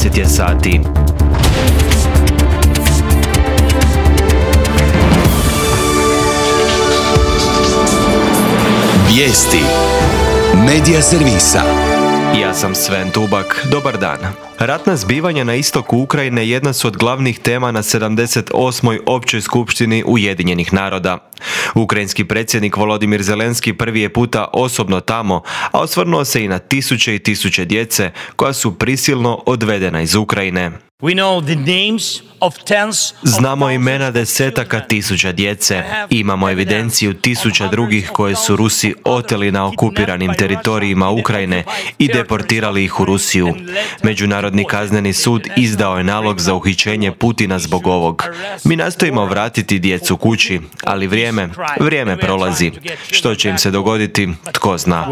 20 je sati. Vijesti Medija servisa. Ja sam Sven Tubak, dobar dan. Ratna zbivanja na istoku Ukrajine jedna su od glavnih tema na 78. općoj skupštini Ujedinjenih naroda. Ukrajinski predsjednik Volodimir Zelenski prvi je puta osobno tamo, a osvrnuo se i na tisuće i tisuće djece koja su prisilno odvedena iz Ukrajine. Znamo imena desetaka tisuća djece. Imamo evidenciju tisuća drugih koje su Rusi oteli na okupiranim teritorijima Ukrajine i deportirali ih u Rusiju. Međunarodni kazneni sud izdao je nalog za uhićenje Putina zbog ovog. Mi nastojimo vratiti djecu kući, ali vrijeme prolazi. Što će im se dogoditi, tko zna.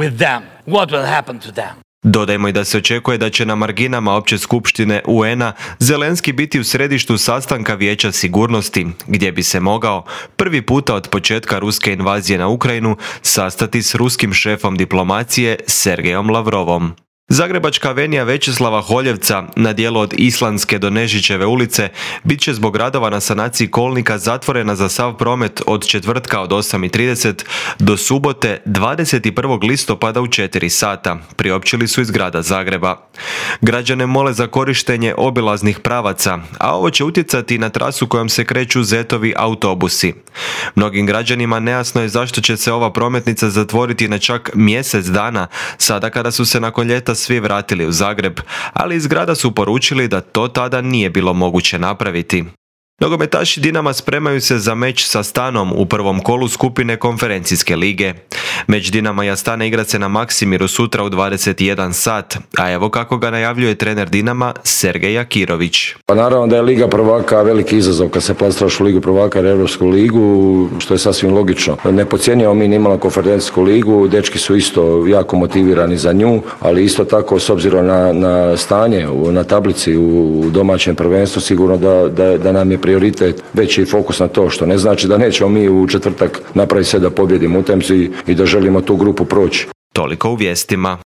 Dodajmo i da se očekuje da će na marginama opće skupštine UN-a Zelenski biti u središtu sastanka Vijeća sigurnosti, gdje bi se mogao prvi puta od početka ruske invazije na Ukrajinu sastati s ruskim šefom diplomacije Sergejom Lavrovom. Zagrebačka avenija Večeslava Holjevca na dijelu od Islandske do Nežićeve ulice bit će zbog radova na sanaciji kolnika zatvorena za sav promet od četvrtka od 8:30 do subote 21. listopada u 4 sata, priopćili su iz grada Zagreba. Građane mole za korištenje obilaznih pravaca, a ovo će utjecati na trasu kojom se kreću Zetovi autobusi. Mnogim građanima nejasno je zašto će se ova prometnica zatvoriti na čak mjesec dana, sada kada su se nakon ljeta svi vratili u Zagreb, ali iz grada su poručili da to tada nije bilo moguće napraviti. Nogometaši Dinama spremaju se za meč sa Stanom u prvom kolu skupine konferencijske lige. Meč Dinama i Astane igra se na Maksimiru sutra u 21 sat, a evo kako ga najavljuje trener Dinama Sergej Jakirović. Pa naravno da je Liga prvaka veliki izazov kad se plasiraš u Ligu prvaka ili Europsku ligu, što je sasvim logično. Ne podcjenjujemo mi nimalo konferencijsku ligu, dečki su isto jako motivirani za nju, ali isto tako s obzirom na stanje na tablici u domaćem prvenstvu sigurno da nam je prioritet veći fokus na to, što ne znači da nećemo mi u četvrtak napraviti sve da pobjedimo utakmicu i da želimo tu grupu proći. Toliko u vijestima.